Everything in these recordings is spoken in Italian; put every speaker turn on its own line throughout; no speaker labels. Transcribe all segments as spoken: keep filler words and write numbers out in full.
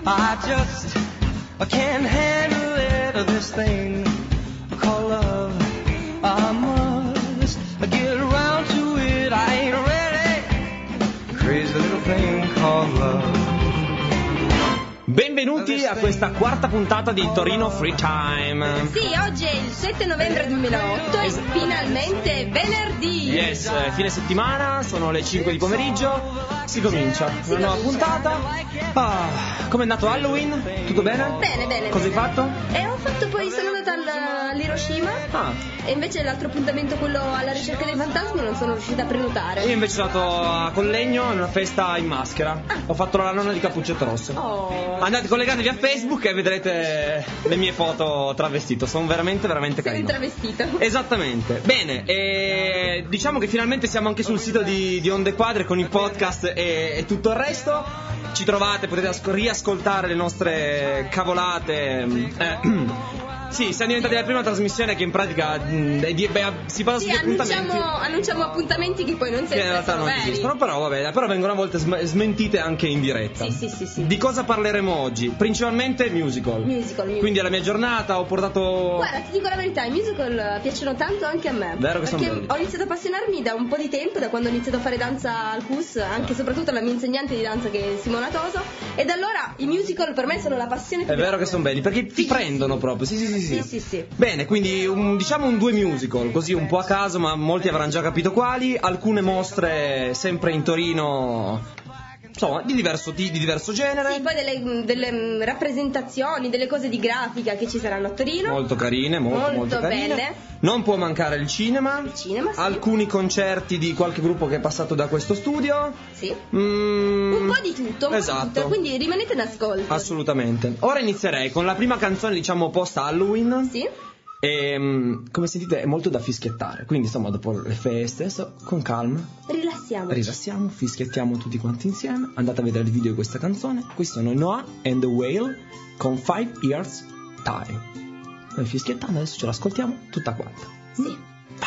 I just I can't handle it, this thing called love. I must get around to it, I ain't ready. Crazy little thing called love.
Benvenuti a questa quarta puntata di Torino Free Time.
Sì, oggi è il sette novembre duemilaotto e finalmente venerdì.
Yes, fine settimana, sono le cinque di pomeriggio, si comincia una nuova puntata. Ah, com'è andato Halloween? Tutto bene?
Bene, bene.
Cosa hai fatto?
E ho fatto poi, sono andata al- all'Hiroshima.
Ah.
E invece l'altro appuntamento, quello alla ricerca dei fantasmi, non sono riuscita a prenotare.
Io invece sono andato a Collegno in una festa in maschera.
Ah.
Ho fatto la nonna di Cappuccetto Rosso.
Oh.
Andate, collegatevi a Facebook e vedrete le mie foto travestito. Sono veramente, veramente
Sei
carino.
travestito.
Esattamente. Bene, e diciamo che finalmente siamo anche sul sito di, di Onde Quadre con il podcast e, e tutto il resto. Ci trovate, potete asco- riascoltare le nostre cavolate. Eh, Sì, siamo diventati la prima trasmissione che in pratica mh, è di, beh, si basa
Sì,
sugli appuntamenti.
annunciamo, annunciamo appuntamenti che poi non
Che in realtà
sono
non
veri.
esistono, però vabbè, però vengono a volte sm- smentite anche in diretta.
Sì, sì, sì, sì.
Di cosa parleremo oggi? Principalmente musical.
Musical, musical.
Quindi alla mia giornata ho portato.
Guarda, ti dico la verità, i musical piacciono tanto anche a me.
Vero che sono
perché
belli.
ho iniziato a appassionarmi da un po' di tempo, da quando ho iniziato a fare danza al C U S, anche e soprattutto la mia insegnante di danza che è Simona Toso. E da allora i musical per me sono la passione più
È vero
grande.
che sono belli, perché ti prendono proprio. Sì, sì, sì, sì.
Sì, sì, sì.
Bene, quindi un, diciamo un due musical, così un po' a caso, ma molti avranno già capito quali. Alcune mostre sempre in Torino, insomma, di diverso, di, di diverso genere.
Sì, poi delle, delle mm, rappresentazioni, delle cose di grafica che ci saranno a Torino.
Molto carine, molto, molto,
Molto
carine.
belle.
Non può mancare il cinema.
Il cinema, sì.
Alcuni concerti di qualche gruppo che è passato da questo studio.
Sì.
Mm,
Un po' di tutto, un
esatto.
po' di tutto, quindi rimanete in ascolto.
Assolutamente. Ora inizierei con la prima canzone, diciamo, post Halloween.
Sì.
E mm, come sentite è molto da fischiettare. Quindi insomma, dopo le feste, so, con calma,
Rilassiamoci.
rilassiamo, fischiettiamo tutti quanti insieme. Andate a vedere il video di questa canzone. Qui sono i Noah and the Whale con Five Years Time. Noi fischiettando, adesso ce l'ascoltiamo tutta quanta.
Sì.
Vai.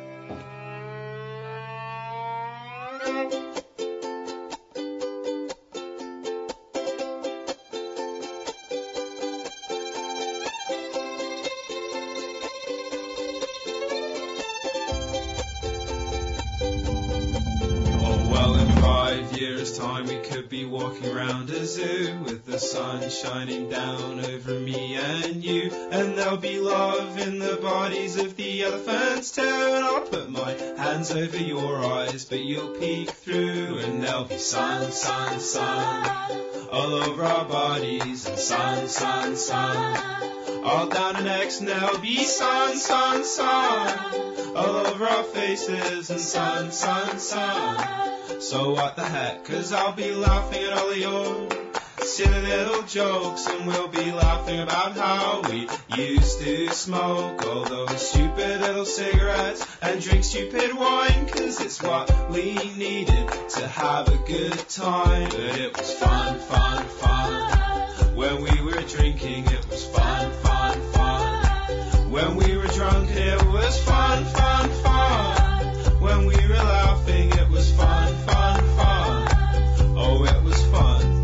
Time we could be walking around a zoo with the sun shining down over me and you, and there'll be love in the bodies of the elephants too, and I'll put my hands over your eyes but you'll peek through, and there'll be sun, sun, sun all over our bodies, and sun, sun, sun all down our necks, and there'll be sun, sun, sun all over our faces, and sun, sun, sun. So what the heck, 'cause I'll be laughing at all of your silly little jokes, and we'll be laughing about how we used to smoke all those stupid little cigarettes and drink stupid wine, 'cause it's what we needed to have a good time. But it was fun, fun, fun when we were drinking, it was fun, fun, fun when we were drunk, it was fun, fun, fun when we were laughing, it was fun, fun, fun. Oh, it was fun.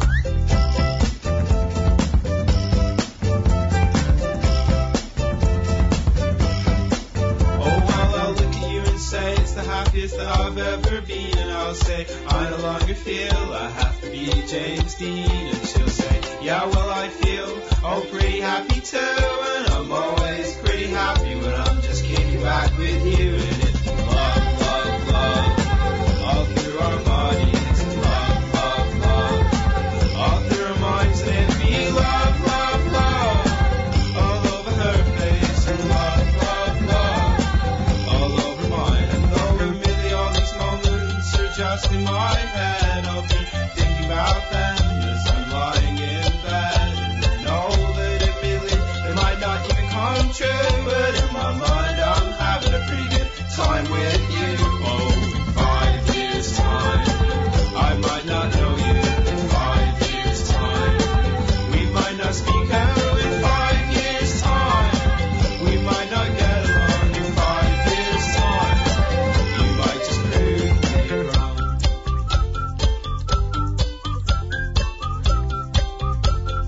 Oh, well, I'll look at you and say it's the happiest that I've ever been, and I'll say I no longer feel I have to be James Dean, and she'll say, yeah, well, I feel oh pretty happy too, and I'm always pretty happy when I'm just kicking back with you, and it's love, love, love all through our bodies, and love, love, love all through our minds, and it'd be love, love, love all over her face, and love, love, love all over mine, and though a million of these moments are just in my head, I'll be thinking about them as I'm lying in bed, and I know that admittedly they might not even come true, but in my mind I'm having a pretty good time with you. Oh, in five years time I might not know you, in five years time we might not speak out, in five years time we might not get along, in five years time you might just prove me wrong.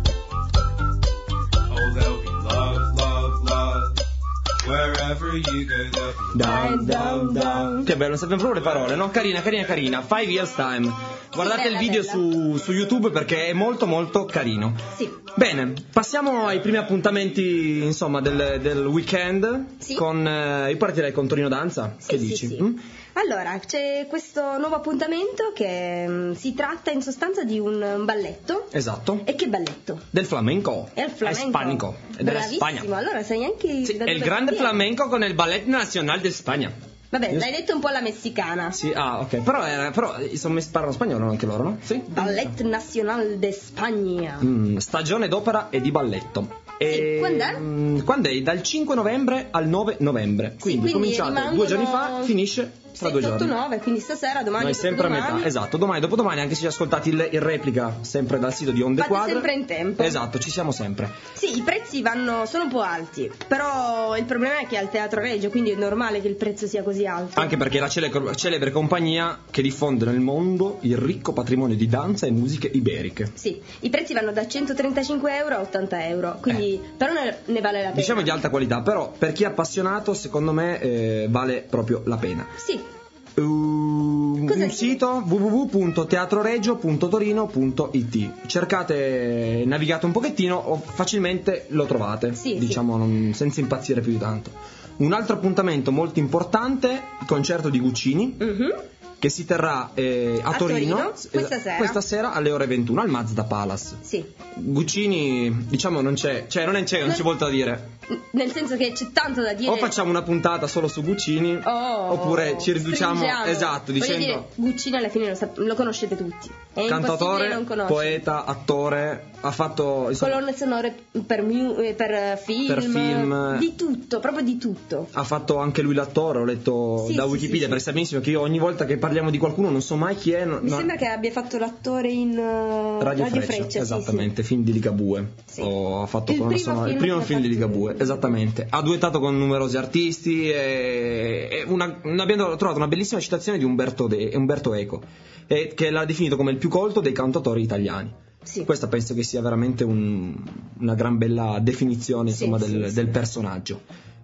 you goes up.
Down, down, down. Che bello, non sappiamo proprio le parole, no? Carina, carina, carina. Five Years Time. Guardate
bella,
il video
bella.
Su, su YouTube perché è molto molto carino.
Sì.
Bene, passiamo ai primi appuntamenti, insomma, del, del weekend.
Sì.
Con, eh, io partirei con Torino Danza.
Sì,
che
sì,
dici?
sì.
Mm?
Allora, c'è questo nuovo appuntamento che mm, si tratta in sostanza di un um, balletto.
Esatto.
E che balletto?
Del flamenco.
È il flamenco.
Hispanico. È della
Bravissimo,
Spagna.
allora sai anche
Sì,
da
è il
dove
grande
viene.
flamenco con il Ballet Nacional de Spagna.
Vabbè,
Io-
l'hai detto un po' alla messicana.
Sì, ah, ok. Però, era, però insomma, parlano spagnolo anche loro, no? Sì.
Ballet Nacional de Spagna.
Mm, stagione d'opera e di balletto. E,
quando è?
mm, quando è? Dal cinque novembre al nove novembre. Quindi,
quindi
cominciate
rimangono
due giorni fa, finisce tra due
sette, otto,
giorni.
nove, quindi stasera, domani,
Noi sempre a
dopodomani.
metà, esatto, domani dopodomani, anche se ci ascoltate il, in replica sempre dal sito di Onde
Fate
Quadre.
sempre in tempo.
Esatto, ci siamo sempre.
Sì, i prezzi vanno, sono un po' alti, però il problema è che è al Teatro Regio, quindi è normale che il prezzo sia così alto.
Anche perché è la celebre, celebre compagnia che diffonde nel mondo il ricco patrimonio di danza e musiche iberiche.
Sì, i prezzi vanno da centotrentacinque euro a ottanta euro, quindi però ne, ne vale la pena.
Diciamo di alta qualità, però per chi è appassionato, secondo me eh, vale proprio la pena.
Sì.
Uh,
Cos'è
un
che-
sito w w w punto teatroregio punto torino punto i t. Cercate, navigate un pochettino o facilmente lo trovate,
Sì,
diciamo non- senza impazzire più di tanto. Un altro appuntamento molto importante, il concerto di Guccini,
Mhm.
che si terrà eh, a,
A Torino, questa
eh,
sera.
questa sera alle ore ventuno al Mazda Palace.
Sì.
Guccini, diciamo non c'è, cioè non c'è, non
Non-
c'è molto da dire.
Nel senso che c'è tanto da dire.
O facciamo una puntata solo su Guccini,
Oh,
oppure ci riduciamo,
stringiamo.
esatto,
Voglio
dicendo
dire, Guccini alla fine lo, sap- lo conoscete tutti. È impossibile
cantautore,
non conoscere.
poeta, attore, ha fatto insomma,
Colonne sonore per, mu- eh, per film,
Per film.
di tutto, proprio di tutto.
ha fatto anche lui l'attore, ho letto
Sì,
da
sì,
Wikipedia,
sì, sì.
perché sa benissimo che io ogni volta che parliamo di qualcuno non so mai chi è. no-
Mi
no-
sembra che abbia fatto l'attore in uh,
Radio,
Radio
Freccia,
Freccia, sì,
esattamente, film di Ligabue.
Sì.
Ho fatto
Il
colonna
primo
sonora- il
film
primo
che
film
ha
di
fatto
Ligabue,
lui.
esattamente. Ha duettato con numerosi artisti e, e una, abbiamo trovato una bellissima citazione di Umberto, De, Umberto Eco, e, che l'ha definito come il più colto dei cantautori italiani.
Sì.
Questa penso che sia veramente un- una gran bella definizione,
Sì,
insomma,
sì,
del,
sì.
del personaggio.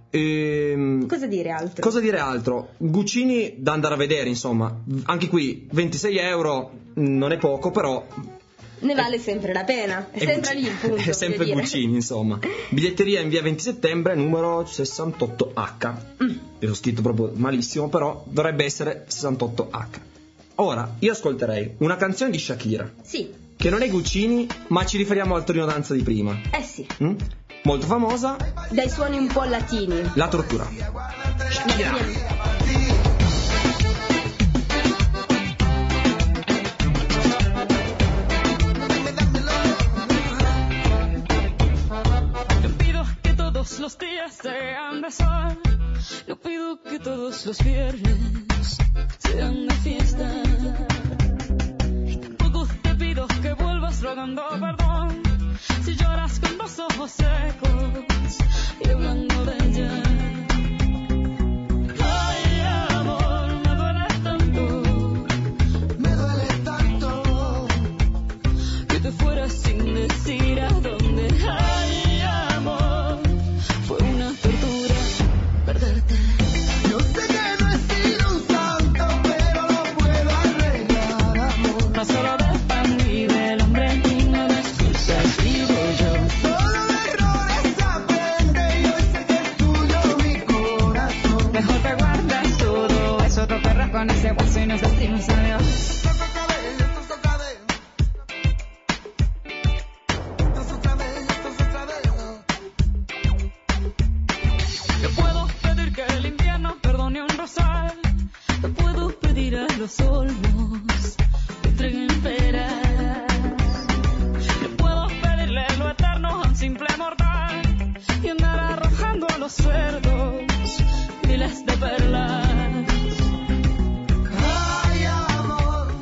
Ehm,
Cosa dire altro?
Cosa dire altro? Guccini da andare a vedere, insomma, anche qui ventisei euro mh, non è poco, però
Ne vale sempre la pena. È, sempre
Guccini.
lì il punto.
È sempre
voglio dire.
Guccini, insomma. Biglietteria in via venti settembre, numero sessantotto H.
Mm.
Io ho scritto proprio malissimo, però dovrebbe essere sessantotto H. Ora, io ascolterei una canzone di Shakira,
Sì,
che non è Guccini, ma ci riferiamo al Torino Danza di prima.
eh sì.
Mm? Molto famosa,
Dai suoni un po' latini.
La tortura.
No pido que todos los días sean de sol. No pido que todos los viernes sean de fiesta. Tampoco te pido que vuelvas rogando perdón. Si lloras con los ojos secos y hablando de ella. Ay, amor, me duele tanto. Me duele tanto. Que te fueras sin decir a dónde. Ay, amor, fue una tortura perderte.
Yo sé que no he sido un santo, pero lo puedo arreglar, amor.
No solo del pan y del hombre, ninguna excusa digo yo.
Solo de errores aprende y hoy sé que es tuyo mi corazón.
Mejor te guardas todo eso, te perras con ese guaso y nos decimos adiós.
Esto es otra vez, esto es otra vez. Esto es otra vez, esto es otra vez.
Te puedo pedir que el invierno perdone un rosal. Te puedo pedir a los olmos que entreguen peras. Te puedo pedirle lo eterno a un simple mortal y andar arrojando a los cerdos miles de perlas.
Ay, amor,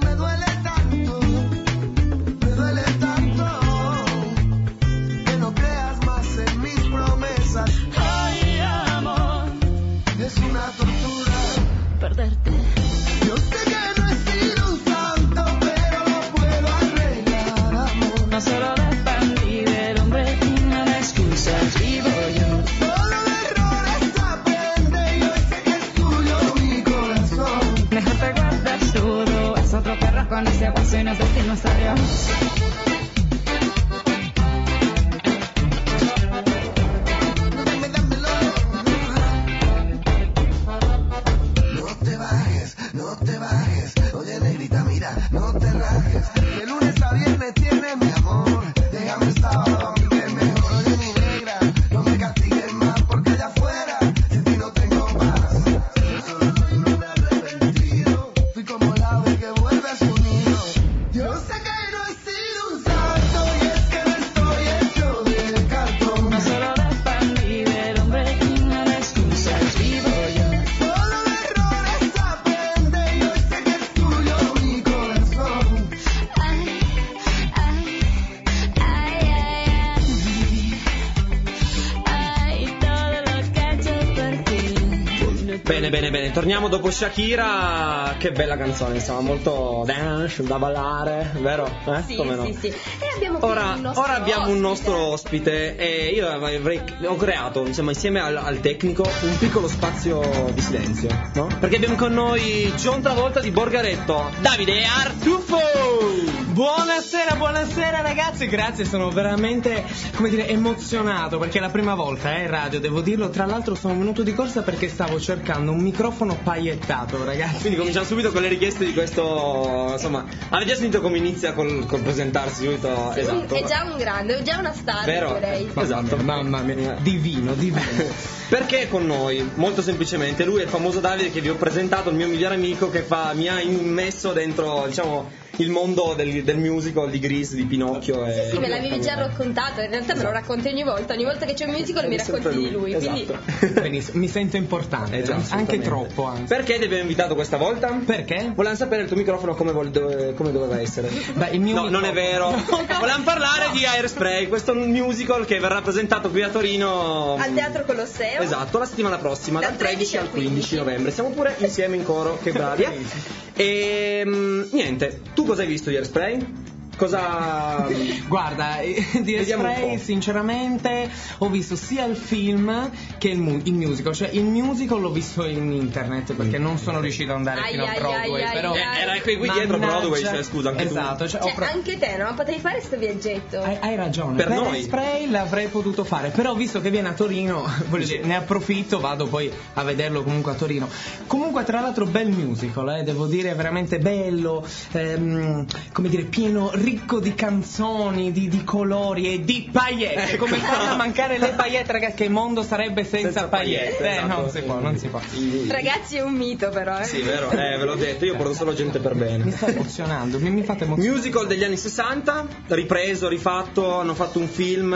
Bene, bene, bene. Torniamo dopo Shakira. Che bella canzone, insomma, molto dance, da ballare, vero? Eh?
Sì,
Come no?
sì, sì. E abbiamo qui
Ora,
il nostro
ora abbiamo un nostro
ospite.
ospite e io avrei, ho creato, insomma, insieme al, al tecnico, un piccolo spazio di silenzio, no? Perché abbiamo con noi John Travolta di Borgaretto, Davide Artufo!
Buonasera, buonasera ragazzi, grazie, sono veramente, come dire, emozionato perché è la prima volta eh, in radio, devo dirlo. Tra l'altro sono venuto di corsa perché stavo cercando un microfono paillettato, ragazzi.
Quindi cominciamo subito con le richieste di questo, insomma, avete già sentito come inizia col, col presentarsi subito?
Sì,
Esatto.
È già un grande, è già una star,
Vero?
direi.
Esatto.
Mamma mia, divino, divino.
Perché è con noi? Molto semplicemente, lui è il famoso Davide che vi ho presentato, il mio migliore amico che fa, mi ha immesso dentro, diciamo, il mondo del, del musical di Grease, di Pinocchio. E...
Sì, me l'avevi già raccontato, in realtà me lo racconti ogni volta, ogni volta che c'è un musical mi
Sempre
racconti di lui,
esatto.
quindi
Benissimo, mi sento importante,
Eh già,
anche
assolutamente.
troppo anzi.
Perché ti abbiamo invitato questa volta?
Perché?
Volevamo sapere il tuo microfono come, vol- dove, come doveva essere.
Beh, il mio
No, non è vero. Volevamo parlare di Airspray, questo musical che verrà presentato qui a Torino
al Teatro Colosseo.
Esatto, la settimana prossima,
Dal
dal tredici al quindici novembre. Siamo pure insieme in coro, che bravi. eh. E niente, tu cosa hai visto di Airspray? Cosa...
Guarda, eh, di
Vediamo un
Airspray
po'.
sinceramente ho visto sia il film che il, mu- il musical. Cioè il musical l'ho visto in internet perché non sono riuscito ad andare
Ai,
fino a
ai,
Broadway,
ai,
però
ai,
Eh, era qui, qui dietro
Mannaggia.
Broadway, cioè, scusa, anche tu.
Esatto, cioè, ho
Cioè,
pro-
anche te, no? Potevi fare sto viaggetto.
Hai, hai ragione,
Per
per
noi.
Airspray l'avrei potuto fare, però visto che viene a Torino, voglio dire, ne approfitto, vado poi a vederlo comunque a Torino. Comunque tra l'altro bel musical, eh, devo dire, veramente bello, ehm, come dire, pieno, ricco di canzoni, di, di colori e di paillette. Come fanno a mancare le paillette, ragazzi? Che mondo sarebbe senza,
Senza
paillette?
paillette,
Eh,
esatto.
non si può, non si può.
Ragazzi, è un mito però, eh.
Sì, vero, eh, ve l'ho detto, io porto solo gente per bene.
Mi sta emozionando, mi, mi fate emozionare.
Musical degli anni sessanta, ripreso, rifatto, hanno fatto un film,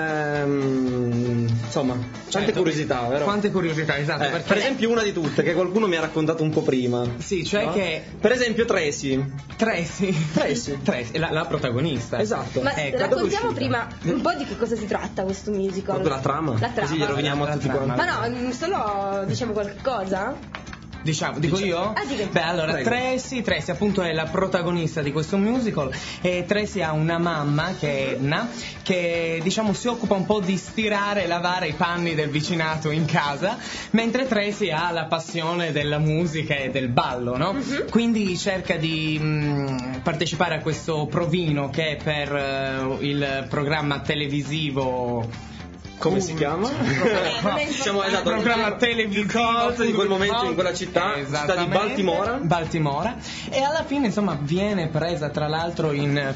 ehm, insomma, tante
Certo.
curiosità, vero?
Quante curiosità, esatto,
Eh,
perché...
per esempio una di tutte che qualcuno mi ha raccontato un po' prima.
Sì, cioè
no?
che
Per esempio Tracy.
Tracy,
Tracy.
Tracy, la, la protagonista.
Esatto.
Ma
Ecco,
raccontiamo
dove è
prima un po' di che cosa si tratta questo musical.
Proprio la trama.
La trama.
Così gli roviniamo
La
a tutti
trama.
quanti.
Ma no, mm, solo diciamo qualche cosa?
Diciamo, dico io?
Ah, dica.
Beh, allora,
Prego.
Tracy, Tracy appunto è la protagonista di questo musical e Tracy ha una mamma che è Edna che diciamo si occupa un po' di stirare e lavare i panni del vicinato in casa, mentre Tracy ha la passione della musica e del ballo, no?
Mhm.
Quindi cerca di mh, partecipare a questo provino che è per eh, il programma televisivo.
Come si chiama?
Eh, non è
Diciamo,
importante.
esatto,
Il programma televisivo
cult di quel momento in quella città, città di
Esattamente.
Baltimora.
Baltimora. E alla fine insomma viene presa tra l'altro in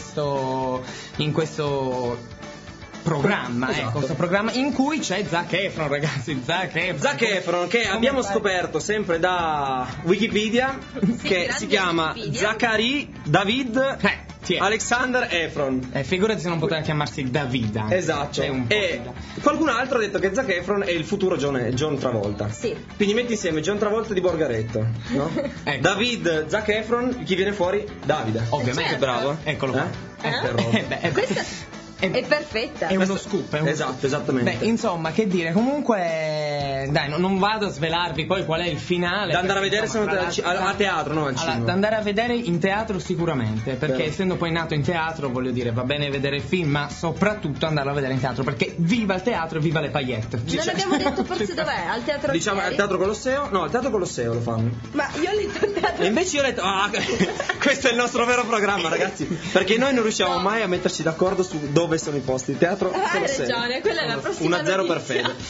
questo in questo programma,
Esatto.
ecco, questo programma in cui c'è Zac Efron, ragazzi, Zac Efron.
Zac Efron, che
Come
abbiamo
fai?
scoperto sempre da Wikipedia, che
grande
si chiama
Wikipedia.
Zachary David
Eh, sì, è.
Alexander Efron.
Eh, figurati se non poteva chiamarsi David anche.
Esatto.
C'è un po'
E
di-
qualcun altro ha detto che Zac Efron è il futuro John, John Travolta.
Sì.
Quindi metti insieme John Travolta di Borgaretto, no?
Ecco.
David, Zac Efron, chi viene fuori? Davide.
Ovviamente.
Certo.
Bravo.
Eccolo qua.
Eh?
Eh?
Che roba.
Eh, beh, eh,
Questa
è-
è perfetta.
È uno
Questo-
scoop, è uno
esatto,
scoop.
esattamente.
Beh, insomma, che dire, comunque, dai, no- non vado a svelarvi poi qual è il finale.
Da andare a
perché,
vedere
insomma,
secondo te
tra
al-
l'altro-
a teatro, non al
Allora,
cinema?
da andare a vedere in teatro sicuramente, perché
Vero.
essendo poi nato in teatro, voglio dire, va bene vedere il film, ma soprattutto andarlo a vedere in teatro, perché viva il teatro e viva le paillette.
Non abbiamo detto forse dov'è? Al Teatro
Diciamo al
Alfieri?
Teatro Colosseo? No, al Teatro Colosseo lo fanno.
Ma io ho letto il Teatro
E invece io ho detto, ah, questo è il nostro vero programma, ragazzi. Perché noi non riusciamo
No.
mai a metterci d'accordo su dove sono i posti. Il Teatro
Ah, hai
Colosseo.
ragione, quella è la prossima
uno a zero per
notizia.
Fede.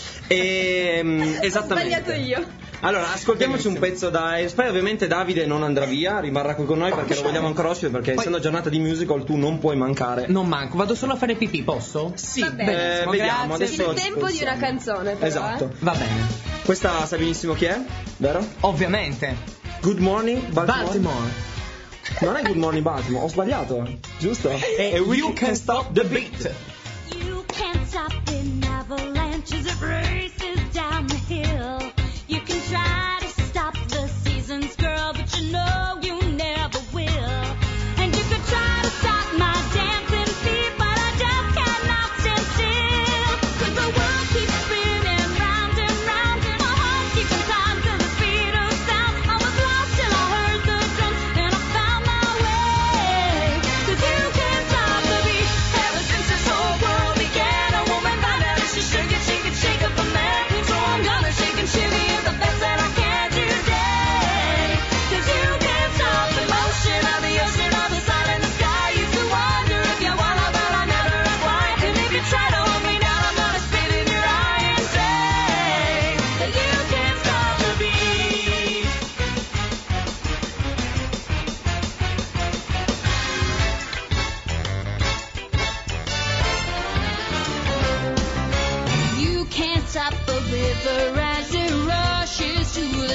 E, esattamente.
Ho sbagliato io.
Allora, ascoltiamoci un pezzo da Airspray. Ovviamente Davide non andrà via, rimarrà qui con noi perché lo vogliamo ancora ospite. Perché
Poi-
essendo giornata di musical tu non puoi mancare.
Non manco, vado solo a fare pipì, posso?
Sì,
Va bene.
eh,
Benissimo,
vediamo.
grazie.
Adesso
Il
ci
tempo di
pensiamo.
una canzone, però,
Esatto.
eh.
Va bene.
Questa sai benissimo chi è, vero?
Ovviamente.
Good Morning Baltimore.
Baltimore.
Non è Good Morning Baltimore, ho sbagliato, giusto?
E You Can Stop the Beat.
You can't stop an avalanche as it races down the hill. You can try to stop the seasons, girl, but you know you never will. And you could try to stop my dancing feet, but I just cannot stand still. 'Cause the world keeps spinning round and round, my heart keeps in time to the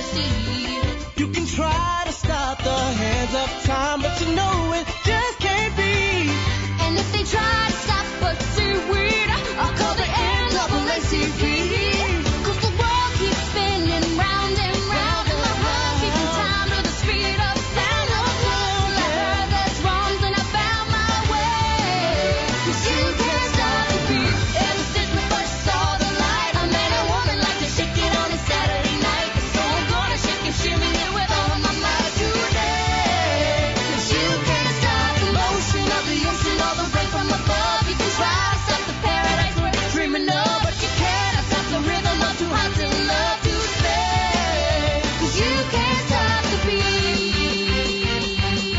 see.
You can try to stop the hands of time, but you know it just can't be.
And if they try to stop us, seaweed, I'll call the N double A C P. Cause the world keeps spinning round and round, and my heart keeping time to the speed of sound. Of love, I heard there's wrongs and I found my way. Cause you can't stop the beat. Ever since we first saw the light, I met a woman like to shake it on a Saturday night. So I'm gonna shake and shimmy it with all of my might today. Cause you can't stop the motion of the ocean or the rain from above. You can try to stop the paradise we're dreaming of, but you cannot stop the rhythm of two hearts in love to stay. Cause you can't stop the beat.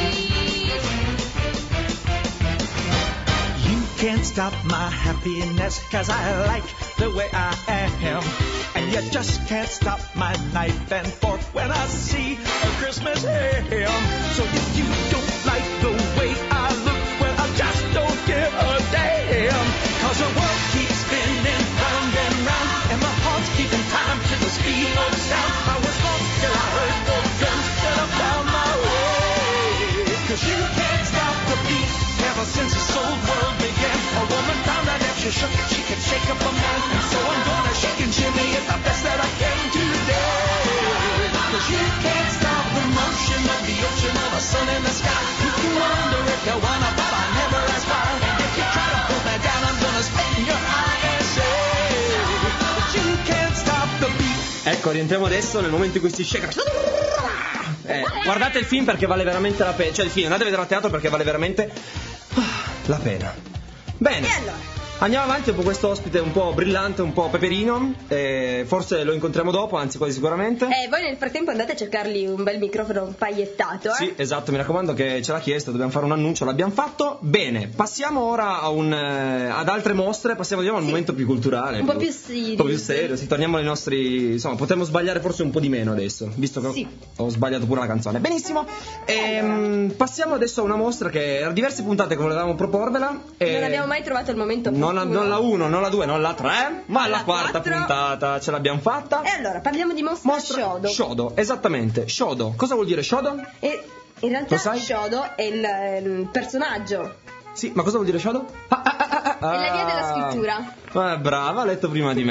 You can't stop my happiness, cause I like the way I am. And you just can't stop my knife and fork when I see a Christmas ham. So if you don't like the way I look, well, I just don't give a damn. Cause the world keeps spinning round and round, and my heart's keeping time to the speed of sound. I was lost till I heard the drums, and I found my way. Cause you can't stop the beat. Ever since this old world began, a woman found out if she shook, she could shake up a man. And so I'm gonna shake and shimmy it the best that I can today. Cause you can't stop the motion of the ocean or the sun in the sky. You can wonder if you wanna, but I never ask why. And if you try to pull me down, I'm gonna spit in your eye and say, but you can't stop the beat.
Ecco, rientriamo adesso nel momento in cui si shake. Eh, guardate il film perché vale veramente la pena. Cioè il film, andate a vedere a teatro perché vale veramente ah, la pena. Bene.
E allora?
Andiamo avanti dopo questo ospite un po' brillante, un po' peperino. Eh, forse lo incontriamo dopo, anzi quasi sicuramente.
E voi nel frattempo andate a cercargli un bel microfono pagliettato, eh?
Sì, esatto, mi raccomando che ce l'ha chiesto, dobbiamo fare un annuncio, l'abbiamo fatto. Bene, passiamo ora a un, eh, ad altre mostre, passiamo diciamo, al
Sì.
momento più culturale.
Un po' più serio.
Un po' più serio, sì, torniamo ai nostri... Insomma, potremmo sbagliare forse un po' di meno adesso, visto che
Sì.
ho, ho sbagliato pure la canzone. Benissimo, ehm, passiamo adesso a una mostra che era diverse puntate che volevamo proporvela. E
Non abbiamo mai trovato il momento
non la,
opportuno.
non la uno, non la due, non la tre, ma la,
La
quarta
quattro.
puntata ce l'abbiamo fatta.
E allora, parliamo di mostra,
Mostra
Shodo.
Shodo, esattamente, Shodo. Cosa vuol dire Shodo?
E in realtà
Lo sai?
Shodo è il, il personaggio.
Sì, ma cosa vuol dire Shodo? Ah, ah, ah, ah,
È la via della
ah.
scrittura.
Eh, brava, ha letto prima di me.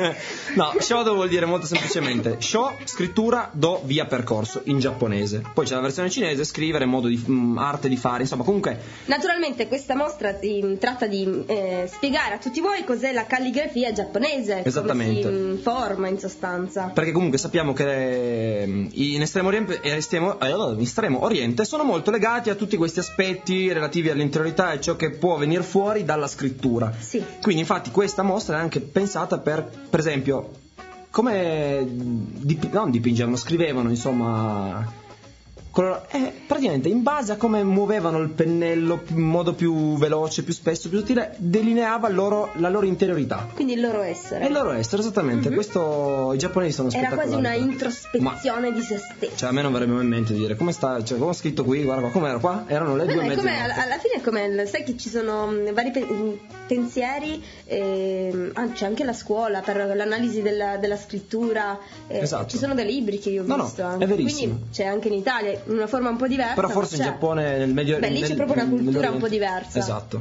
No, Shodo vuol dire molto semplicemente Sho, scrittura, Do, via, percorso in giapponese. Poi c'è la versione cinese, scrivere, modo di mh, arte di fare, insomma, comunque
Naturalmente questa mostra si tratta di eh, spiegare a tutti voi cos'è la calligrafia giapponese,
Esattamente.
come si mh, forma in sostanza.
perché comunque sappiamo che eh, in estremo oriente, in estremo, eh, in estremo oriente sono molto legati a tutti questi aspetti relativi all'interiorità e ciò che può venire fuori dalla scrittura.
Sì.
Quindi infatti questa mostra è anche pensata per, per esempio, come dip- non dipingevano, scrivevano, insomma, color- eh, praticamente in base a come muovevano il pennello in modo più veloce, più spesso, più sottile, delineava il loro- la loro interiorità.
Quindi il loro essere.
E il loro essere, esattamente. Questo i giapponesi sono
Era
spettacolari.
quasi una
Ma-
introspezione di se stesso.
cioè a me non verrebbe mai in mente di dire come sta, cioè come ho scritto qui, guarda qua, come era qua? Erano le
Beh,
due
è
mezze
come,
notte.
alla, alla fine è come il- sai che ci sono mh, vari pe- mh, pensieri, ehm, ah, c'è anche la scuola per l'analisi della, della scrittura, eh,
Esatto.
ci sono dei libri che io ho
No, no,
visto,
è
anche.
verissimo.
Quindi c'è anche in Italia in una forma un po' diversa,
Però
ma
forse in
c'è.
Giappone nel medio
Beh, lì c'è
nel-
proprio una
nel-
cultura un po'
nell'Oriente.
diversa.
Esatto.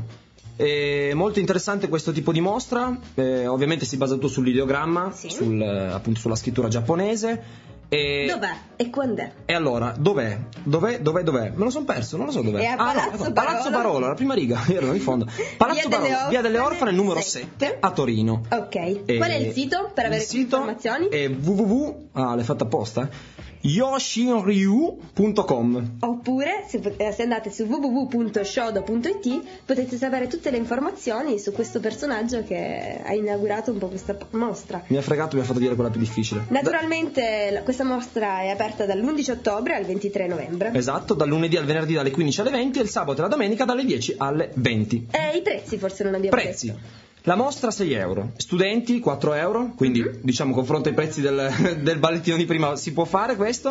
È molto interessante questo tipo di mostra, eh, ovviamente si basa tutto sull'ideogramma,
Sì.
sul, eh, appunto sulla scrittura giapponese. E...
Dov'è e quando è?
E allora, dov'è? Dov'è? Dov'è? Dov'è? Me lo sono perso, non lo so dov'è.
È a
Ah, no,
Palazzo
ecco, Palazzo
Barolo.
Barolo, la prima riga, ero in fondo. Palazzo
Via delle
Barolo, via delle
Orfane,
Orfane, numero
sette.
sette, a Torino.
Ok,
E-
qual è il sito per avere
il
più
sito
informazioni?
è www. Ah, l'hai fatta apposta? eh? yoshinryu punto com.
Oppure se, pot- eh, se andate su w w w punto shodo punto i t potete sapere tutte le informazioni su questo personaggio che ha inaugurato un po' questa p- mostra.
Mi ha fregato, mi ha fatto dire quella più difficile.
Naturalmente la- questa mostra è aperta dall'undici ottobre al ventitré novembre.
Da- esatto, dal lunedì al venerdì dalle quindici alle venti e il sabato e la domenica dalle dieci alle venti.
E i prezzi forse non abbiamo
Prezzi.
detto.
La mostra sei euro, studenti quattro euro, quindi
Mhm.
diciamo confronto ai prezzi del, del ballettino di prima si può fare questo.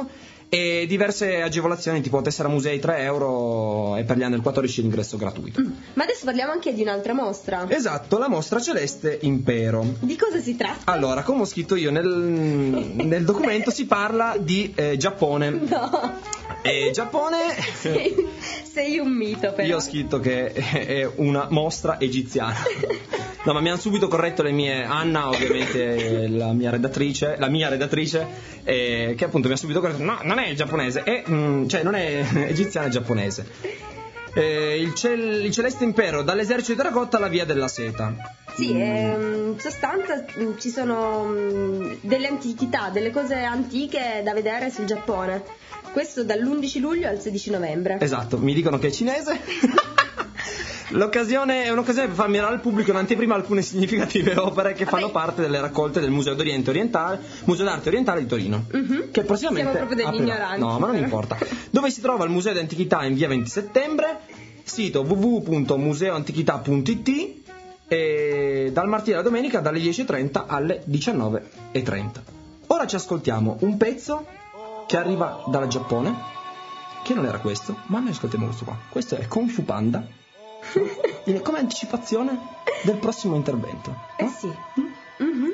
e diverse agevolazioni tipo tessera musei tre euro e per gli under quattordici l'ingresso gratuito.
Mm. Ma adesso parliamo anche di un'altra mostra.
Esatto, la mostra Celeste Impero.
Di cosa si tratta?
Allora, come ho scritto io nel, nel documento, si parla di eh, Giappone.
No.
E Giappone...
Sei, sei un mito, però.
Io ho scritto che è una mostra egiziana. No, ma mi hanno subito corretto le mie... Anna, ovviamente, la mia redattrice, la mia redattrice, eh, che appunto mi ha subito corretto. No, non è giapponese, è, mm, cioè non è egiziana, è giapponese. Eh, il, cel- il Celeste Impero, dall'esercito di terracotta alla via della seta.
Sì, ehm, in sostanza mh, ci sono mh, delle antichità, delle cose antiche da vedere sul Giappone. Questo dall'undici luglio al sedici novembre.
Esatto, mi dicono che è cinese. L'occasione è un'occasione per far mirare al pubblico in anteprima alcune significative opere che fanno parte delle raccolte del Museo d'Oriente Orientale, Museo d'Arte Orientale di Torino,
Mhm.
che prossimamente
Siamo proprio degli
aprirà.
ignoranti,
No, ma non
però.
importa. Dove si trova il Museo di Antichità in via venti settembre, sito w w w punto museo antichità punto i t, e dal martedì alla domenica dalle dieci e trenta alle diciannove e trenta. Ora ci ascoltiamo un pezzo che arriva dal Giappone, che non era questo, ma noi ascoltiamo questo qua. Questo è Kung Fu Panda, in- come anticipazione del prossimo intervento.
Eh
no?
sì. Mhm.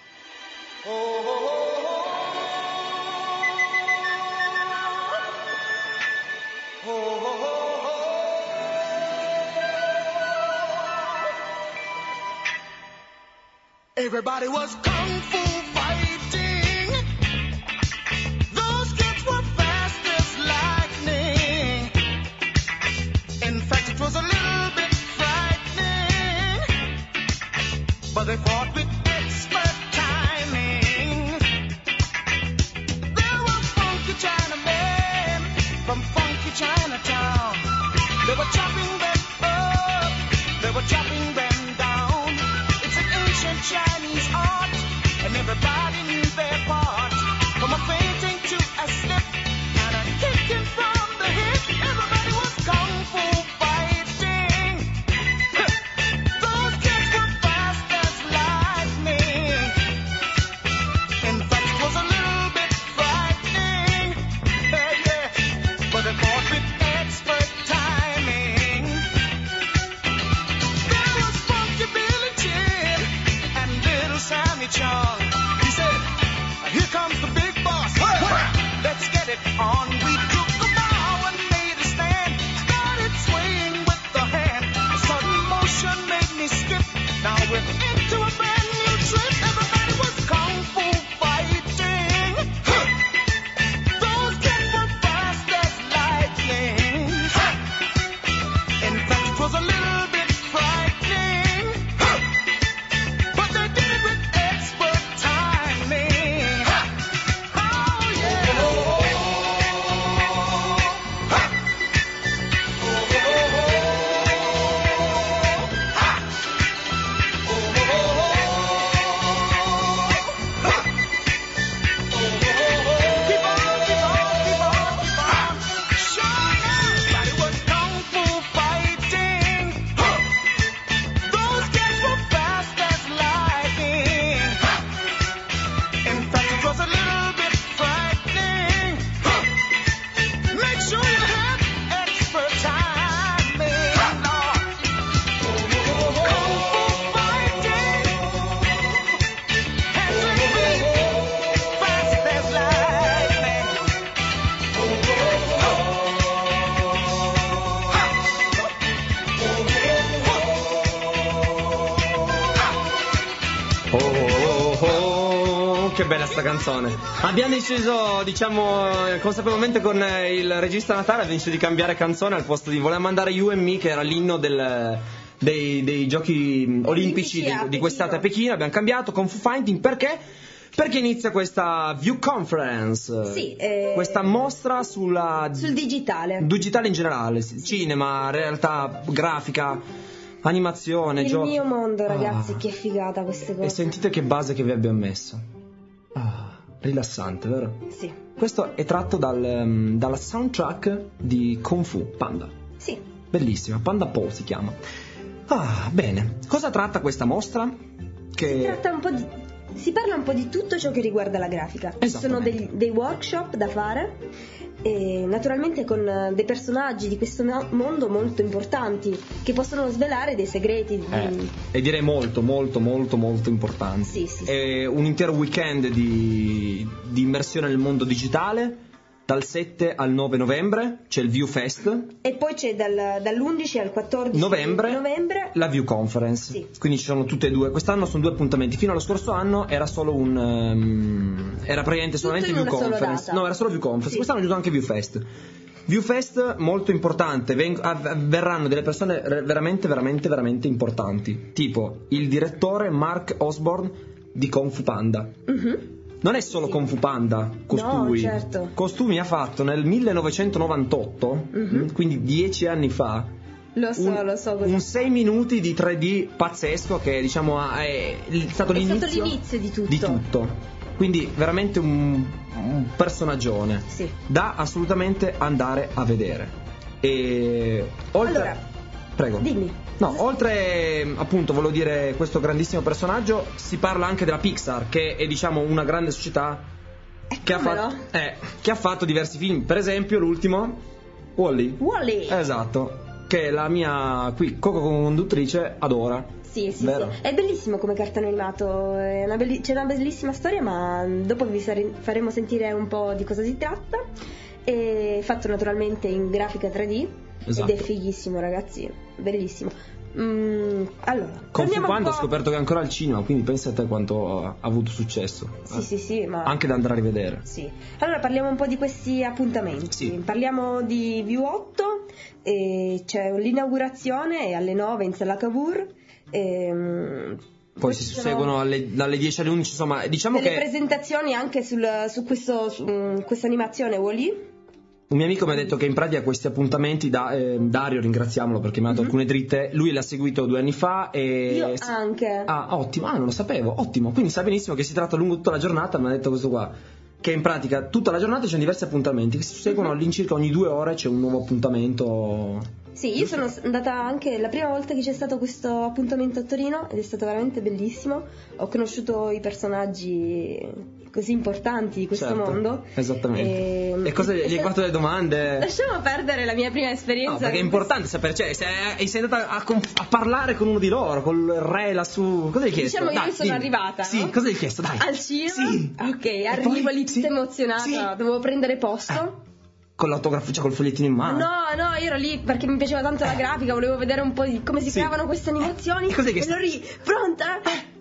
Everybody was kung fu fighting. Those kids were fast as lightning. In fact, it was a little bit frightening. But they fought with expert timing. There were funky Chinamen from funky Chinatown. They were chopping them up. They were chopping them down. It's an ancient Chinese art, and everybody knew their part. From a fainting to a slip, and a kicking from the hip. Everybody was kung fu fighting. Those kids were fast as lightning. In fact, it was a little bit frightening. Yeah, yeah. But they fought with expert timing. There was Funky Billy Chin and little Sammy Chung. He said, "Here comes the big boss. Let's get it on." We took a bow and made a stand. Started swaying with the hand. A sudden motion made me skip. Now we're into a brand new trip. Everybody was kung fu fighting. Those kids were fast as lightning. In fact, it was a little bit frightening. But they did it with expert timing. Oh yeah. Keep on, keep on, keep on, keep on. Sure, everybody was kung fu fighting. Those kids were fast as lightning. In fact, it was a little bit frightening. Make sure you have expert timing. Kung fu fighting. Hands and feet, fast as lightning.
Oh, oh, oh, che bella sta canzone. Abbiamo deciso, diciamo, eh, consapevolmente con eh, il regista Natale, abbiamo deciso di cambiare canzone al posto di voler mandare You and Me, che era l'inno del, dei, dei giochi mm, olimpici
Olimpici a
di, di quest'estate a
Pechino.
Pechino. Abbiamo cambiato con Fu Fighting perché? Perché inizia questa View Conference,
Sì, eh,
questa mostra sulla
Sul digitale.
digitale in generale, sì, cinema, realtà grafica, animazione,
Il
giochi.
mio mondo, ragazzi,
Ah.
che figata queste
E
cose.
sentite che base che vi abbiamo messo. Ah, rilassante, vero?
Sì,
Questo è tratto dal, ehm, dalla soundtrack di Kung Fu Panda.
sì.
Bellissima, Panda Po si chiama. Ah, bene. Cosa tratta questa mostra?
Si
Che
tratta un po' di, si parla un po' di tutto ciò che riguarda la grafica. Ci sono dei, dei workshop da fare, e naturalmente con eh, dei personaggi di questo mo- mondo molto importanti che possono svelare dei segreti. di-
Eh, e direi molto, molto, molto, molto importanti.
Sì, sì, sì.
È un intero weekend di, di immersione nel mondo digitale, dal sette al nove novembre, c'è il View Fest,
E poi c'è dal- dall'undici al quattordici
novembre,
novembre
la View Conference.
Sì.
Quindi ci sono tutte e due. Quest'anno sono due appuntamenti. Fino allo scorso anno era solo un. ehm, era praticamente
Tutto
solamente
in
View
una sola
Conference.
data.
No, era solo View Conference.
Sì.
Quest'anno è giusto anche View Fest. View Fest molto importante. Veng- av- verranno delle persone re- veramente, veramente, veramente importanti. Tipo il direttore Mark Osborne di Kung Fu Panda.
Mhm.
Non è solo
Sì.
Kung Fu Panda, costui.
No, certo.
Costui ha fatto nel millenovecentonovantotto,
Mhm.
quindi dieci anni fa,
Lo so,
un,
lo so cosa-
un sei minuti di tre D pazzesco che diciamo ha- è, è stato
È
l'inizio
stato l'inizio di tutto.
di tutto. Quindi veramente un, un personaggione
Sì.
da assolutamente andare a vedere. E oltre
Allora,
prego.
dimmi.
No, oltre appunto volevo dire questo grandissimo personaggio, si parla anche della Pixar, che è diciamo una grande società che ha,
come
fatto,
no?
eh, che ha fatto diversi film. Per esempio l'ultimo, Wall-E.
Wall-E.
Esatto, che la mia qui co-conduttrice adora.
Sì, sì,
Vero?
sì. È bellissimo come cartone animato. È una belli- c'è una bellissima storia, ma dopo vi sare- faremo sentire un po' di cosa si tratta. È fatto naturalmente in grafica tre D.
Esatto.
Ed è fighissimo, ragazzi. Bellissimo. Mm, allora,
Kung Fu
torniamo un
Panda ho
po'-
scoperto che è ancora al cinema, quindi pensa a te quanto ha avuto successo.
Sì, sì, sì, ma
Anche da andare a rivedere.
Sì. Allora parliamo un po' di questi appuntamenti.
Sì.
Parliamo di View otto, e c'è l'inaugurazione alle nove in Sala Cavour. ehm,
Poi si
questi sono
susseguono alle- dalle dieci alle undici, insomma, diciamo
delle
che
presentazioni anche sul, su, questo, su mm, questa animazione Wall-E.
un mio amico mi ha detto che in pratica questi appuntamenti, da, eh, Dario, ringraziamolo perché mi ha dato
Mhm.
alcune dritte, lui l'ha seguito due anni fa e...
Io
si-
anche.
Ah, ottimo, ah, non lo sapevo, ottimo, quindi sa benissimo che si tratta lungo tutta la giornata, mi ha detto questo qua, che in pratica tutta la giornata c'è diversi appuntamenti che si susseguono
Mhm.
all'incirca ogni due ore c'è un nuovo appuntamento.
Sì, io sono andata anche la prima volta che c'è stato questo appuntamento a Torino ed è stato veramente bellissimo. Ho conosciuto i personaggi così importanti di questo
Certo,
mondo.
esattamente. E cosa gli hai
se-
fatto le domande?
Lasciamo perdere la mia prima esperienza.
No, perché è
con
importante sapere, cioè, sei, sei andata a, conf- a parlare con uno di loro, col re lassù. Cosa hai chiesto?
Diciamo, io
Dai,
sono
dimmi.
arrivata,
Sì,
no?
cosa hai chiesto? Dai.
Al cinema?
Sì.
Ok,
E
arrivo
poi?
lì tutta
Sì.
emozionata,
Sì.
dovevo prendere posto.
Eh. Con l'autografo, cioè col fogliettino in mano.
No, no, io ero lì perché mi piaceva tanto la grafica, volevo vedere un po' di come si
Sì.
creavano queste animazioni.
Eh, cos'è che
e
sta-
ero lì, pronta?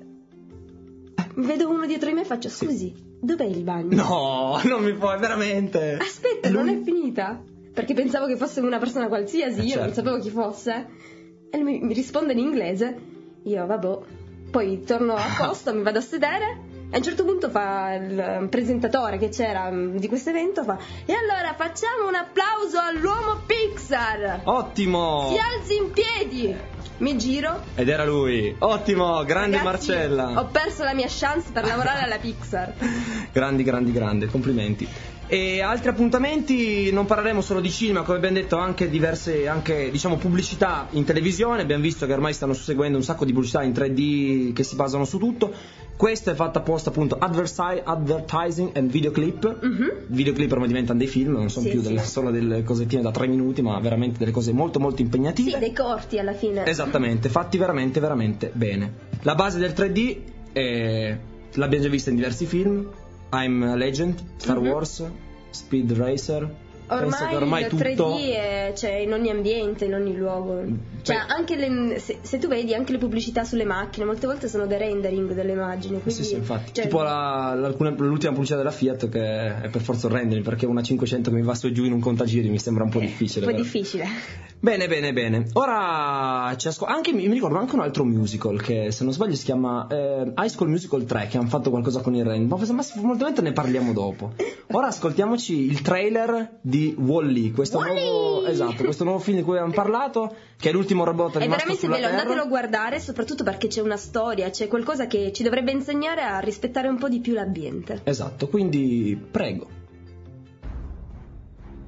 Vedo uno dietro di me e faccio, scusi, dov'è il bagno?
No, non mi puoi, veramente.
Aspetta,
E
non
lui-
è finita? Perché pensavo che fosse una persona qualsiasi,
Eh,
io non
certo.
sapevo chi fosse. E lui mi, mi risponde in inglese. Io, vabbè. Poi torno a posto, mi vado a sedere. E a un certo punto fa il eh, presentatore che c'era mm, di questo evento, fa: e allora facciamo un applauso all'uomo Pixar!
Ottimo.
Si alzi in piedi! Mi giro.
Ed era lui. Ottimo, grande
Ragazzi,
Marcella.
Ho perso la mia chance per lavorare alla Pixar.
Grandi, grandi, grandi, complimenti. E altri appuntamenti, non parleremo solo di cinema, come abbiamo detto, anche diverse, anche diciamo pubblicità in televisione. Abbiamo visto che ormai stanno susseguendo un sacco di pubblicità in tre D che si basano su tutto. Questa è fatta apposta appunto adversi- advertising and videoclip.
Mhm.
Videoclip ormai diventano dei film, non sono
Sì,
più
sì.
delle- solo delle cosettine da tre minuti, ma veramente delle cose molto molto impegnative.
Sì, dei corti alla fine.
Esattamente, fatti veramente veramente bene. La base del tre D è, l'abbiamo già vista in diversi film. I'm a Legend, Star
Mhm.
Wars, Speed Racer. Penso
Ormai,
che ormai
il
tutto
tre D è, c'è in ogni ambiente, in ogni luogo. Cioè,
Beh.
anche le, se, se tu vedi anche le pubblicità sulle macchine, molte volte sono dei rendering delle immagini. Quindi,
Sì, sì, infatti.
cioè,
Tipo la- l'alcune- l'ultima pubblicità della Fiat che è per forza un rendering, perché una cinquecento che mi va su e giù in un contagiri mi sembra un po' difficile.
un po'
vero?
difficile.
Bene, bene, bene. Ora ci ascol- anche, mi mi ricordo anche un altro musical che se non sbaglio si chiama eh, High School Musical tre, che hanno fatto qualcosa con il rendering. Ma ma moltamente ne parliamo dopo. Ora ascoltiamoci il trailer di Wall-E, questo
Wall-E!
nuovo, esatto, questo nuovo film di cui abbiamo parlato, che è l'ultimo robot
È
rimasto
veramente
sulla
bello,
Terra.
andatelo a guardare, soprattutto perché c'è una storia, c'è qualcosa che ci dovrebbe insegnare a rispettare un po' di più l'ambiente.
Esatto, quindi prego.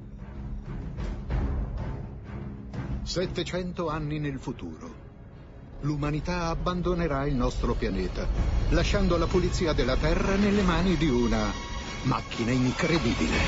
settecento anni nel futuro. l'umanità abbandonerà il nostro pianeta, lasciando la pulizia della Terra nelle mani di una macchina incredibile.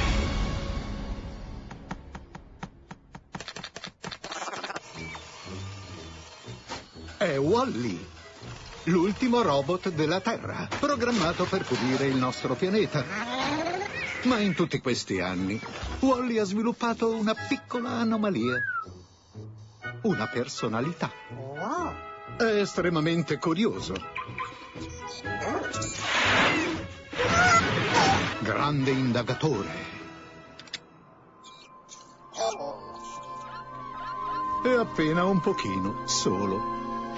È Wall-E, l'ultimo robot della Terra, programmato per pulire il nostro pianeta. Ma in tutti questi anni, Wall-E ha sviluppato una piccola anomalia. Una personalità. È estremamente curioso. Grande indagatore. E appena un pochino solo.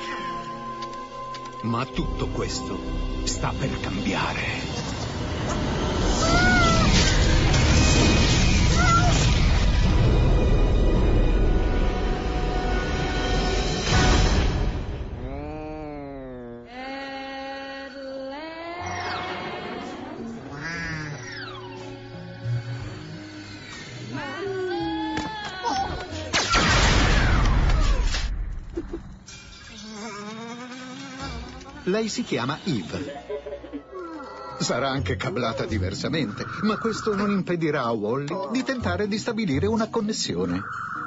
Ma tutto questo sta per cambiare. Lei si chiama Eve. Sarà anche cablata diversamente, ma questo non impedirà a Wall-E di tentare di stabilire una connessione.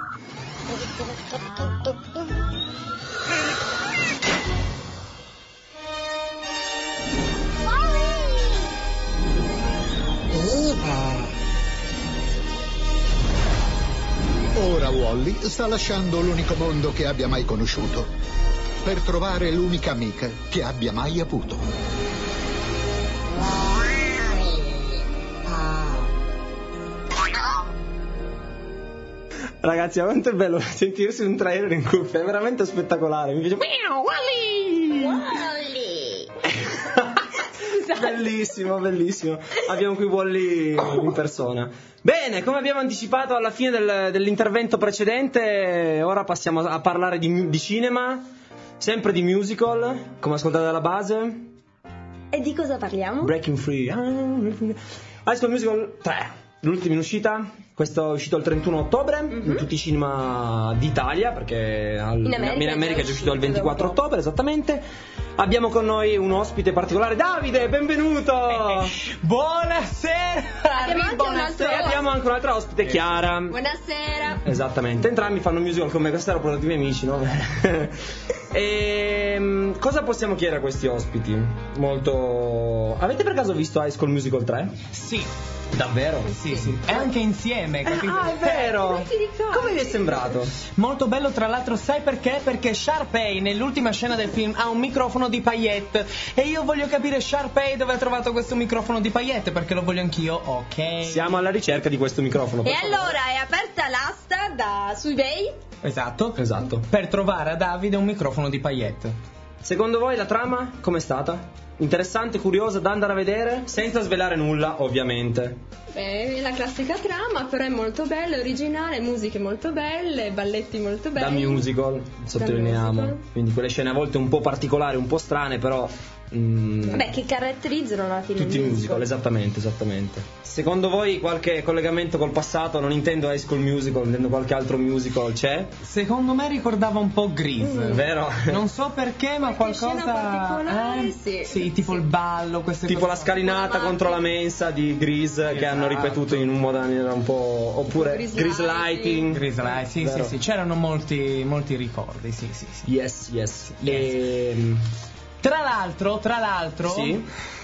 Ora Wall-E sta lasciando l'unico mondo che abbia mai conosciuto per trovare l'unica amica che abbia mai avuto.
Ragazzi, quanto è bello sentirsi un trailer in cuffia, è veramente spettacolare. Mi piace. Wall-E!
Wall-E!
Bellissimo, bellissimo. Abbiamo qui Wall-E in persona. Bene, come abbiamo anticipato alla fine del, dell'intervento precedente, ora passiamo a parlare di, di cinema, sempre di musical, come ascoltate dalla base.
E di cosa parliamo?
Breaking Free. High School Musical tre, l'ultima in uscita. Questo è uscito il trentuno ottobre mm-hmm. in tutti i cinema d'Italia, perché al,
in America,
in America è già uscito il ventiquattro ottobre, esattamente. Abbiamo con noi un ospite particolare, Davide, benvenuto!
Eh, buonasera!
Abbiamo anche un altro
E abbiamo anche un'altra ospite, Chiara.
Buonasera!
Esattamente, entrambi fanno musical come questi erano portati i miei amici, no? E cosa possiamo chiedere a questi ospiti? Molto... Avete per caso visto High School Musical tre?
Sì.
Davvero?
Sì, sì. E anche insieme, capito?
Ah, è vero! Come vi è sembrato?
Molto bello, tra l'altro, sai perché? Perché Sharpay nell'ultima scena del film ha un microfono di paillette e io voglio capire Sharpay dove ha trovato questo microfono di paillette, perché lo voglio anch'io, ok?
Siamo alla ricerca di questo microfono.
E allora è aperta l'asta da su eBay?
Esatto.
Esatto.
Per trovare a Davide un microfono di paillette.
Secondo voi la trama com'è stata? Interessante, curiosa da andare a vedere? Senza svelare nulla, ovviamente.
Beh, è la classica trama, però è molto bella, originale, musiche molto belle, balletti molto belli.
Da musical, sottolineiamo.
musical.
Quindi quelle scene a volte un po' particolari, un po' strane, però... Mm,
Vabbè, che caratterizzano alla fine
tutti i
il
musical, esattamente, esattamente. Secondo voi qualche collegamento col passato? Non intendo High School Musical, intendo qualche altro musical, c'è?
Secondo me ricordava un po' Grease.
Mm. Vero?
Non so perché, ma
qualche
qualcosa...
scena particolare,
eh?
sì.
Sì, tipo
Sì.
il ballo, queste
Tipo
cose.
la scalinata contro la mensa di Grease, che hanno
Esatto.
ripetuto in un modo maniera un po'... Oppure
Grease
Grease
Lighting.
Lighting.
Grease Light, sì,
Vero.
sì, sì, c'erano molti, molti ricordi, sì, sì, sì.
Yes, yes.
Yes.
Ehm,
Tra l'altro, tra l'altro,
Sì.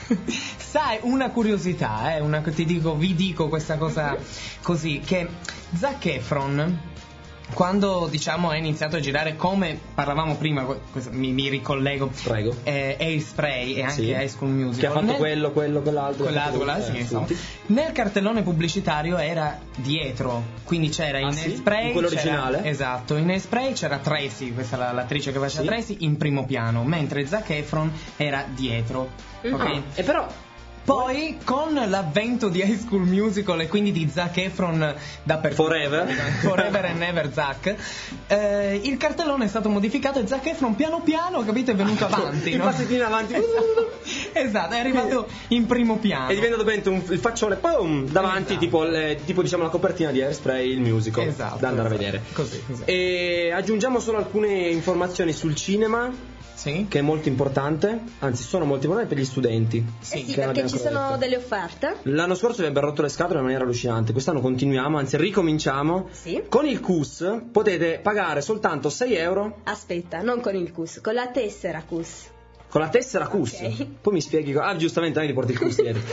sai, una curiosità, eh, una, ti dico, vi dico questa cosa così, che Zac Efron, quando diciamo è iniziato a girare, come parlavamo prima, questo, mi, mi ricollego,
Prego.
eh, Hairspray e anche
Sì.
High School Musical,
Che ha fatto
nel-
quello, quello, quell'altro.
quell'altro, quell'altro,
Eh,
sì, insomma.
tutti.
Nel cartellone pubblicitario era dietro, quindi c'era
Ah,
in
sì?
Hairspray,
In quello
c'era-
originale?
esatto, in Hairspray c'era Tracy, questa è la- l'attrice che faceva
Sì.
Tracy, in primo piano, mentre Zac Efron era dietro, ok?
Ah, e però
Poi con l'avvento di High School Musical e quindi di Zac Efron dappertutto,
Forever.
Forever and Never Zac, eh, il cartellone è stato modificato e Zac Efron piano piano, capito, è venuto avanti,
il
no?
passettino avanti.
Esatto, è arrivato in primo piano.
E diventa ovviamente un, il faccione boom, davanti,
Esatto.
tipo, le- tipo diciamo la copertina di Hairspray, il musical,
Esatto,
da andare
esatto.
a vedere.
Così, così.
E aggiungiamo solo alcune informazioni sul cinema.
Sì.
che è molto importante, anzi sono molto importanti per gli studenti.
Sì, eh sì,
che non
perché
abbiamo
ci
ancora
sono
detto.
delle offerte.
L'anno scorso vi abbiamo rotto le scatole in maniera allucinante, quest'anno continuiamo, anzi ricominciamo.
Sì.
Con il C U S potete pagare soltanto sei euro
Aspetta, non con il C U S, con la tessera C U S.
con la tessera C U S.
Ok.
Poi mi spieghi, co- ah giustamente anche ti porti il C U S dietro.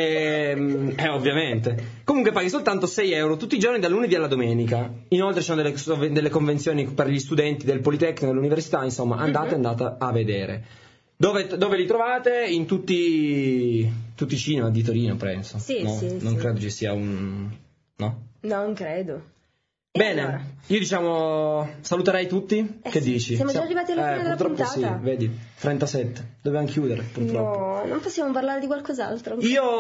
Ehm, eh, ovviamente. Comunque paghi soltanto sei euro tutti i giorni dal lunedì alla domenica. Inoltre ci sono delle, sov- delle convenzioni per gli studenti del Politecnico, dell'università, insomma andate,
Mhm.
andate a vedere. Dove, dove li trovate? In tutti, tutti i cinema di Torino, penso.
Sì,
No?
sì,
Non
sì.
credo ci sia un... no?
Non credo. E
Bene,
allora?
io diciamo saluterei tutti.
Eh
che
sì,
dici?
siamo già arrivati alla
eh,
fine della
purtroppo
puntata.
Sì, vedi, trentasette. Dobbiamo chiudere, purtroppo.
No, non possiamo parlare di qualcos'altro.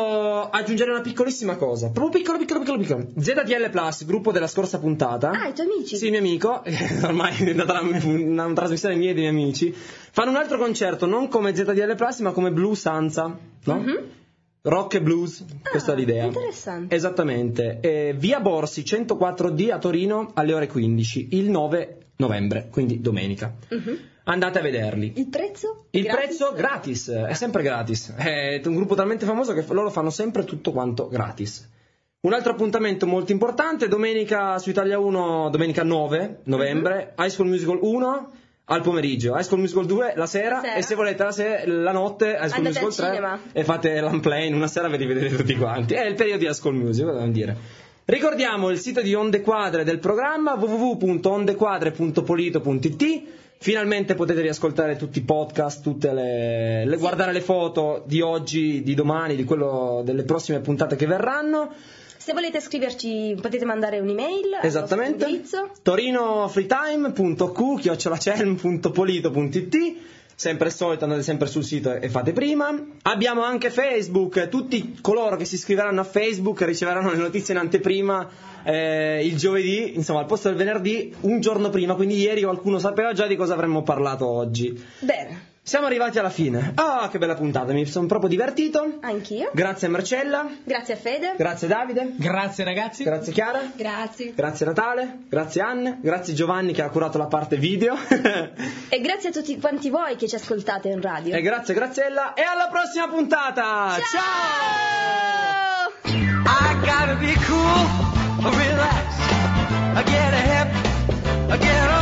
Io aggiungerei una piccolissima cosa, proprio piccolo, piccolo, piccolo, piccolo. Z D L Plus, gruppo della scorsa puntata.
Ah, i tuoi amici?
Sì, mio amico, ormai è diventata una, una, una trasmissione mia e dei miei amici. Fanno un altro concerto, non come Z D L Plus, ma come Blues Sanza, no?
Mhm.
Rock e blues, questa è l'idea.
Interessante.
Esattamente. Eh, via Borsi centoquattro D a Torino alle ore quindici, il nove novembre, quindi domenica.
Mhm.
Andate a vederli.
Il prezzo?
Il
Gratis?
prezzo gratis, è sempre gratis. È un gruppo talmente famoso che loro fanno sempre tutto quanto gratis. Un altro appuntamento molto importante, domenica su Italia uno, domenica nove novembre, High School Musical uno al pomeriggio, High School Musical due la sera,
Sera.
e se volete la, se- la notte High School
Andate
Musical
al
tre
cinema.
e fate l'unplane, una sera ve li vedete tutti quanti. È il periodo di High School Music, cosa devo dire. Ricordiamo il sito di Onde Quadre del programma w w w punto ondequadre punto polito punto i t. Finalmente potete riascoltare tutti i podcast, tutte le, le- guardare le foto di oggi, di domani, di quello delle prossime puntate che verranno.
Se volete scriverci potete mandare un'email
Esattamente.
al nostro indirizzo.
torinofreetime punto q chiocciolacelm punto polito punto i t. Sempre il solito, andate sempre sul sito e fate prima. Abbiamo anche Facebook, tutti coloro che si iscriveranno a Facebook riceveranno le notizie in anteprima eh, il giovedì, insomma al posto del venerdì, un giorno prima, quindi ieri qualcuno sapeva già di cosa avremmo parlato oggi.
Bene,
Siamo arrivati alla fine. Ah, che bella puntata, mi sono proprio divertito.
anch'io.
Grazie a Marcella,
Grazie a Fede.
grazie Davide,
Grazie ragazzi.
grazie Chiara.
Grazie.
Grazie Natale, grazie Anne, grazie Giovanni che ha curato la parte video
E grazie a tutti quanti voi che ci ascoltate in radio.
e grazie Graziella e alla prossima puntata. Ciao!
I gotta be cool, relax, I get a hip, I get a